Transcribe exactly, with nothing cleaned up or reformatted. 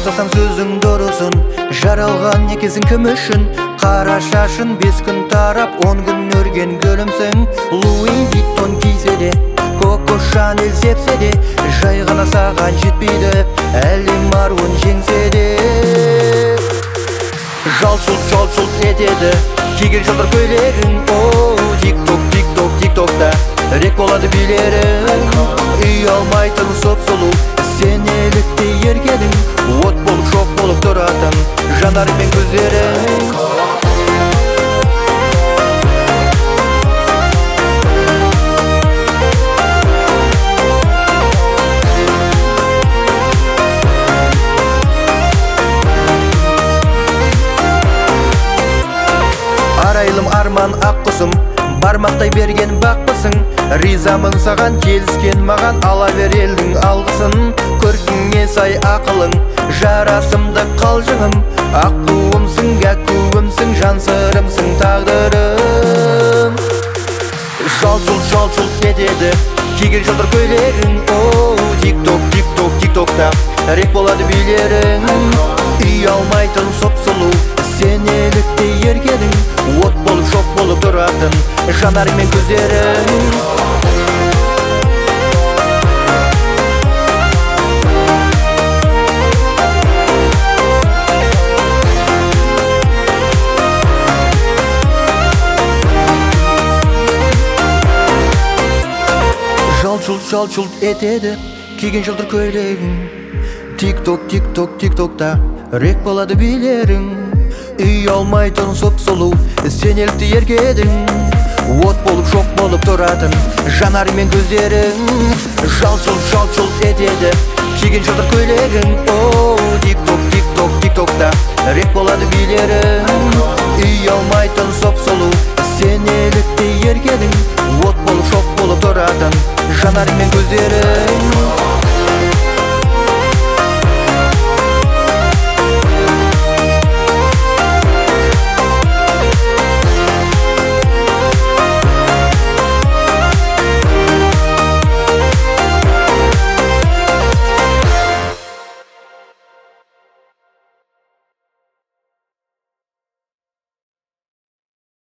Тоқтасам сөзің дұрысын, жаралған екесің кім үшін? Қара шашын бес күн тарап, он күн өрген гүлімсің. Луи Виттон кисе де, Коко Шанель сепсе де, жай ғана саған жетпейді, әлем аруын жеңсе де. Жалт-жұлт, жалт-жұлт етеді киген жылдар көйлегің. О, тик-ток, тик-ток, тик-токта рек болады билерің. Үй алмайтын соп-сұлу, сен елікті еркедің. От болып, шоқ болып тұратын жанарың мен көздерің. Арайлым арман ақ құсым, бармақтай берген бақпысың. Ризамын саған келіскен маған, ала бер елдің алғысын. Көркіңе сай ақылың, жарасымды қалжыңым. Аққуымсың, әкуімсің, жан сырымсың, тағдырым. Жалт-жұлт, жалт-жұлт етеді киген жылдар көйлегің. О, тик-ток, тик-ток, тик-токта рек болады билерің. Үй алмайтын соп-сұлу, сен елікті еркедің. От болып, шоқ болып тұратын жанарың мен көздерің. Жалт-жұлт, жалт-жұлт етеді киген жылдар көйлегің. Тик-ток, тик-ток, тик-токта рек болады билерің. Үй алмайтын соп-сұлу, сен елікті еркедің. От болып, шоқ болып тұратын жанарың мен көздерің. Жалт-жұлт, жалт-жұлт етеді киген жылдар көйлегің. О, тик-ток, тик-ток, тик-токта рек болады билерің. Үй алмайтын соп-сұлу, сен елікті еркедің. От болып, шоқ болып тұратын жанарың мен көздерің.